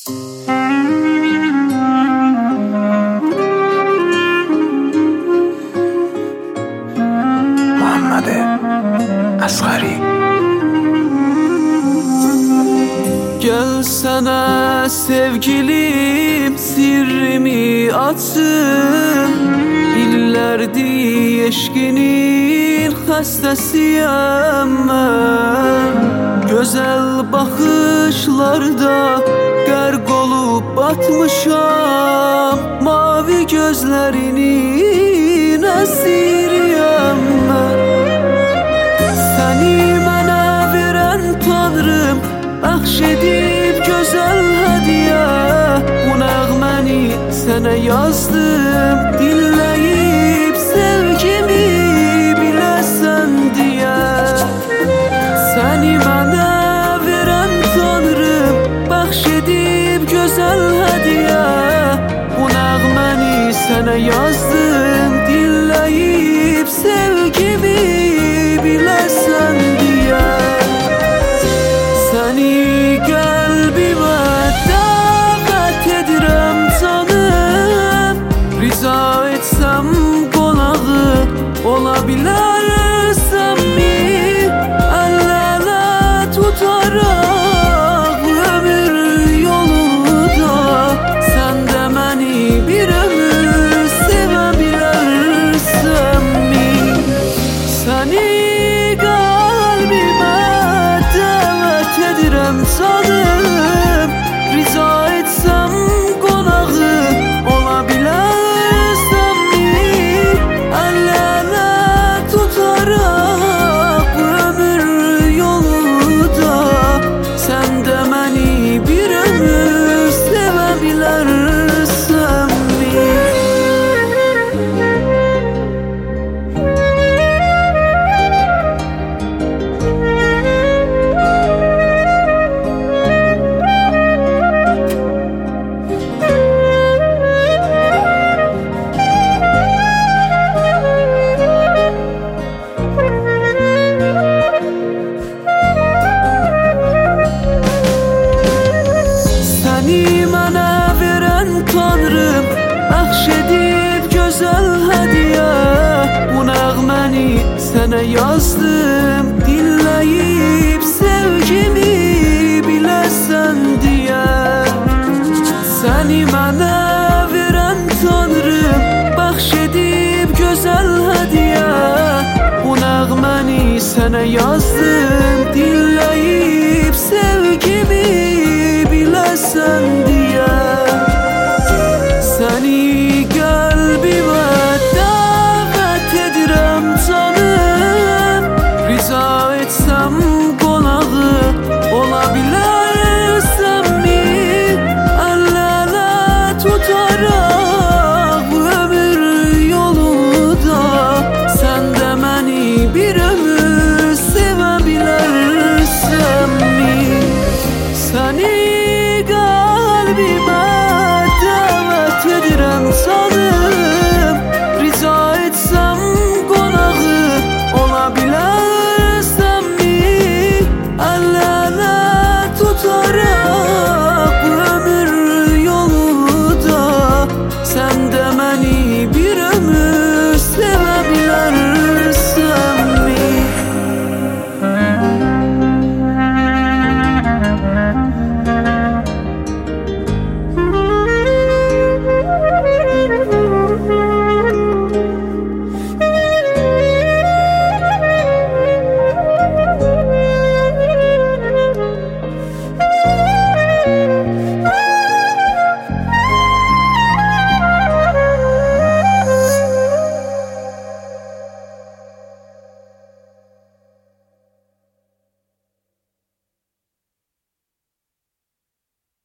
Muhammed Asghari. Gelsene sevgilim, sirrimi açım. İllerdir eşkinin xəstəsiyəm mən. Gözəl baxışlarda qərq olub batmışam. Mavi gözlərinin əsiriyəm mən. Səni mənə verən Tanrım bəxş edib gözəl hədiyyə. Bu nəğməni sənə yazdım, dinləyib sevgimi biləsən deyə. Səni mənə verən Tanrım bəxş edib gözəl hədiyyə. Bu nəğməni sənə yazdım, dinləyib sevgimi biləsən deyə. Səni qəlbimə dəvət edirəm canım. Rica etsəm qonağı ola bilərsənmi? Əllərlə tutaraq ömür yolunda. Sən də məni bir ömür sevə bilərsənmi? Səni qəlbimə dəvət edirəm canım. Rica etsəm qonağı ola bilərsənmi? Əllərlə tutaraq ömür yolunda. Sən də məni bir ömür sevə bilərsənmi? Səni mənə verən Tanrım bəxş edib gözəl hədiyyə. Bu nəğməni sənə yazdım, dinləyib sevgimi biləsən deyə. Səni mənə verən Tanrım bəxş edib gözəl hədiyyə. Bu nəğməni sənə yazdım, dinləyib sevgimi biləsən deyə. Səni qəlbimə dəvət edirəm canım. Rica etsəm qonağı ola bilərsənmi? Əllərlə tutaraq ömür yolunda. Sən də məni bir ömür sevə bilərsənmi? Səni qəlbimə dəvət edirəm canım. Rica etsəm qonağı ola bilərsənmi? Əllərlə tutaraq